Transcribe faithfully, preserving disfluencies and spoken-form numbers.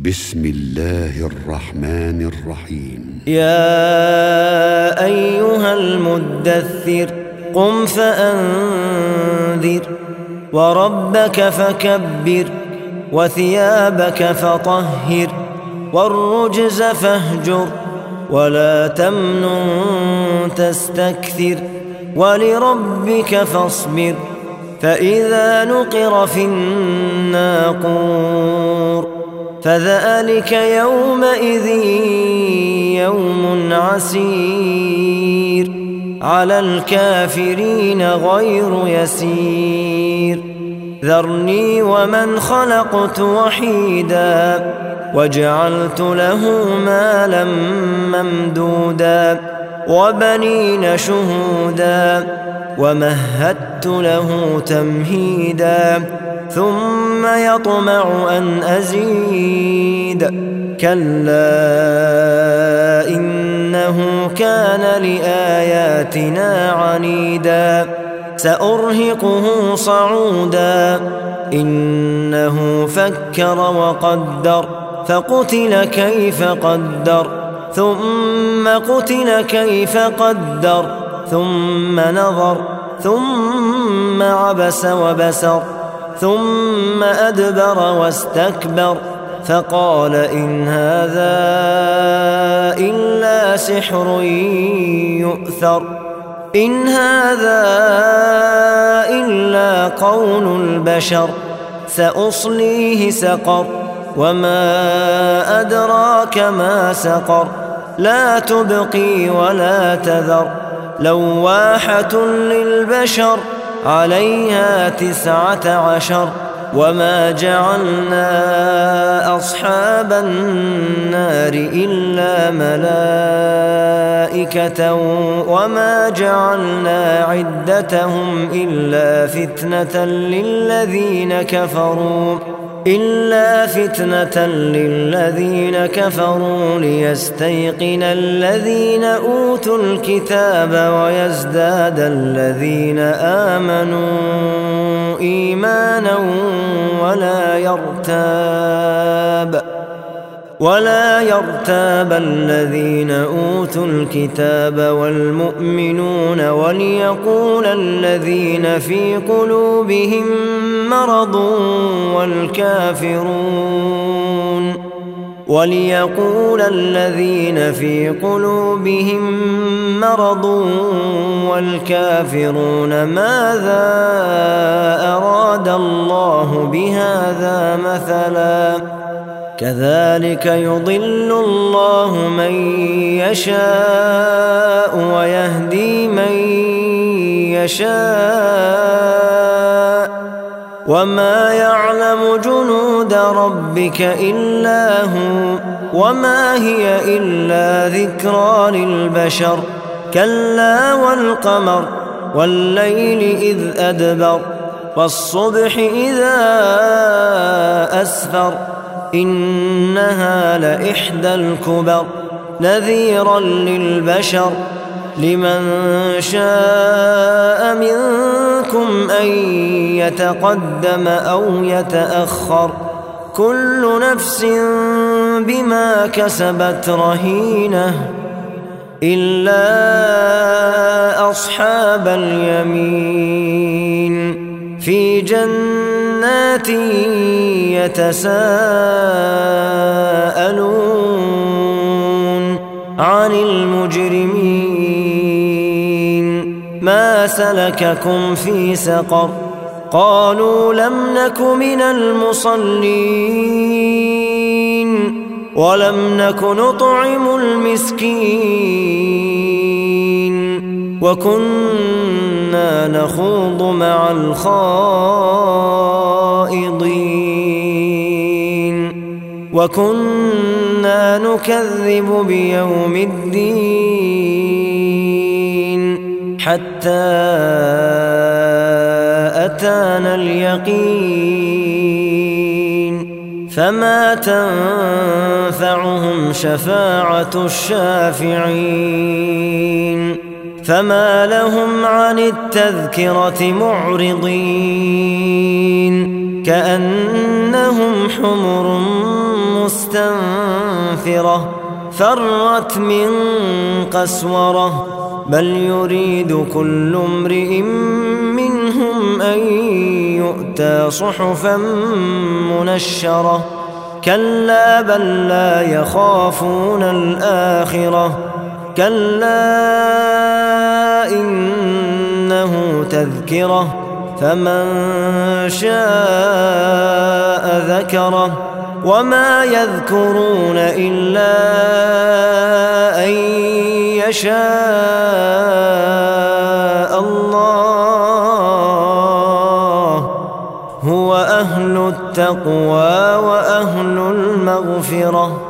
بسم الله الرحمن الرحيم. يا أيها المدثر قم فأنذر وربك فكبر وثيابك فطهر والرجز فاهجر ولا تمنن تستكثر ولربك فاصبر فإذا نقر في الناقور فذلك يومئذ يوم عسير على الكافرين غير يسير ذرني ومن خلقت وحيدا وجعلت له مالا ممدودا وبنين شهودا ومهدت له تمهيدا ثم يطمع أن أزيد كلا إنه كان لآياتنا عنيدا سأرهقه صعودا إنه فكر وقدر فقتل كيف قدر ثم قتل كيف قدر ثم نظر ثم عبس وبسر ثم أدبر واستكبر فقال إن هذا إلا سحر يؤثر إن هذا إلا قول البشر سأصليه سقر وما أدراك ما سقر لا تبقي ولا تذر لواحة للبشر عليها تسعة عشر وما جعلنا أصحاب النار إلا ملائكة وما جعلنا عدتهم إلا فتنة للذين كفروا إلا فتنة للذين كفروا ليستيقن الذين أوتوا الكتاب ويزداد الذين آمنوا إيمانا ولا يرتاب ولا يرتاب الذين أوتوا الكتاب والمؤمنون وليقول الذين في قلوبهم مرض والكافرون وليقول الذين في قلوبهم مرض والكافرون ماذا أراد الله بهذا مثلا كذلك يضل الله من يشاء ويهدي من يشاء وما يعلم جنود ربك إلا هو وما هي إلا ذكرى للبشر كلا والقمر والليل إذ أدبر والصبح إذا أسفر إنها لإحدى الكبر نذيرا للبشر لمن شاء منكم أن يتقدم أو يتأخر كل نفس بما كسبت رهينة إلا أصحاب اليمين في جنات يتساءلون عن المجرمين ما سلككم في سقر قالوا لم نك من المصلين ولم نك نطعم المسكين وكنا نخوض مع الخائضين وكنا نكذب بيوم الدين حتى أتانا اليقين فما تنفعهم شفاعة الشافعين فما لهم عن التذكرة معرضين كأنهم حمر مستنفرة فرت من قسورة بل يريد كل امرئ منهم أن يؤتى صحفا منشرة كلا بل لا يخافون الآخرة كلا إنه تذكرة فمن شاء ذكره وما يذكرون إلا أن يشاء الله هو أهل التقوى وأهل المغفرة.